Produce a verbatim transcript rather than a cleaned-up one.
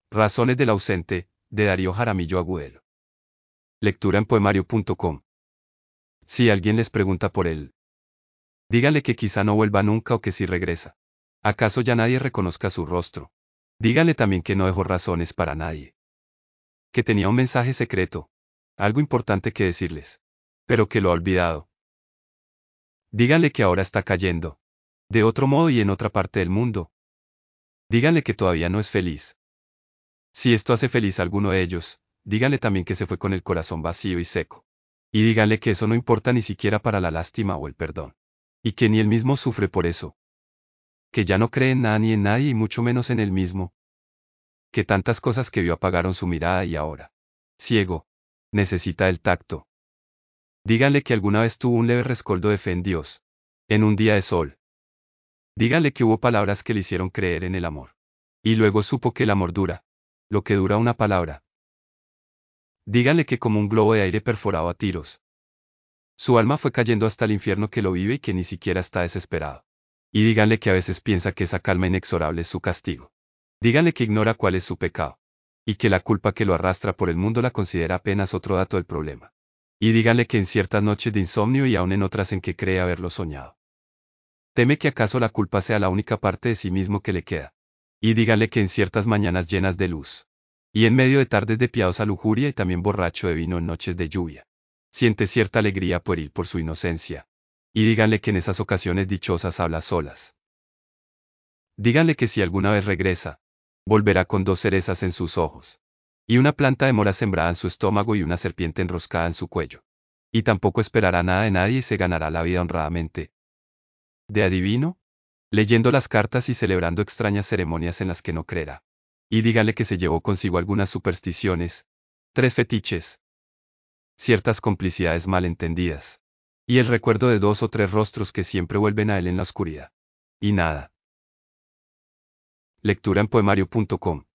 Razones del ausente, de Darío Jaramillo Agudelo. Lectura en poemario punto com. Si alguien les pregunta por él, díganle que quizá no vuelva nunca o que si regresa, ¿acaso ya nadie reconozca su rostro? Díganle también que no dejó razones para nadie. Que tenía un mensaje secreto, algo importante que decirles, pero que lo ha olvidado. Díganle que ahora está cayendo, de otro modo y en otra parte del mundo. Díganle que todavía no es feliz. Si esto hace feliz a alguno de ellos, díganle también que se fue con el corazón vacío y seco. Y díganle que eso no importa ni siquiera para la lástima o el perdón. Y que ni él mismo sufre por eso. Que ya no cree en nada ni en nadie y mucho menos en él mismo. Que tantas cosas que vio apagaron su mirada y ahora, ciego, necesita el tacto. Díganle que alguna vez tuvo un leve rescoldo de fe en Dios, en un día de sol. Díganle que hubo palabras que le hicieron creer en el amor. Y luego supo que el amor dura, lo que dura una palabra. Díganle que como un globo de aire perforado a tiros, su alma fue cayendo hasta el infierno que lo vive y que ni siquiera está desesperado. Y díganle que a veces piensa que esa calma inexorable es su castigo. Díganle que ignora cuál es su pecado. Y que la culpa que lo arrastra por el mundo la considera apenas otro dato del problema. Y díganle que en ciertas noches de insomnio y aún en otras en que cree haberlo soñado, teme que acaso la culpa sea la única parte de sí mismo que le queda. Y díganle que en ciertas mañanas llenas de luz, y en medio de tardes de piadosa lujuria y también borracho de vino en noches de lluvia, siente cierta alegría pueril por su inocencia. Y díganle que en esas ocasiones dichosas habla solas. Díganle que si alguna vez regresa, volverá con dos cerezas en sus ojos, y una planta de mora sembrada en su estómago y una serpiente enroscada en su cuello. Y tampoco esperará nada de nadie y se ganará la vida honradamente. ¿De adivino? Leyendo las cartas y celebrando extrañas ceremonias en las que no creerá. Y dígale que se llevó consigo algunas supersticiones, tres fetiches, ciertas complicidades malentendidas, y el recuerdo de dos o tres rostros que siempre vuelven a él en la oscuridad. Y nada. Lectura en poemario punto com.